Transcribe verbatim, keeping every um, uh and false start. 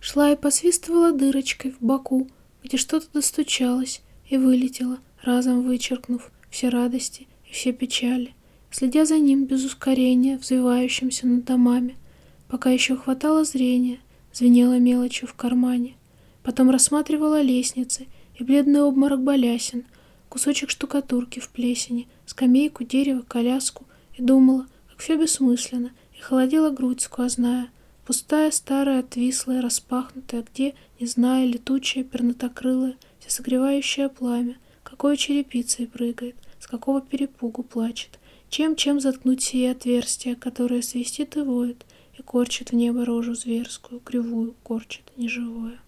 Шла и посвистывала дырочкой в боку, где что-то достучалось и вылетело, разом вычеркнув все радости и все печали, следя за ним без ускорения, взвивающимся над домами, пока еще хватало зрения, звенела мелочью в кармане. Потом рассматривала лестницы и бледный обморок балясин, кусочек штукатурки в плесени, скамейку, дерево, коляску, и думала, как все бессмысленно, и холодела грудь сквозная, пустая, старая, отвислая, распахнутая, где, не зная, летучее, пернатокрылое, всесогревающее пламя, какой черепицей прыгает, с какого перепугу плачет, чем-чем заткнуть сие отверстие, которое свистит и воет, и корчит в небо рожу зверскую, кривую, корчит, неживое.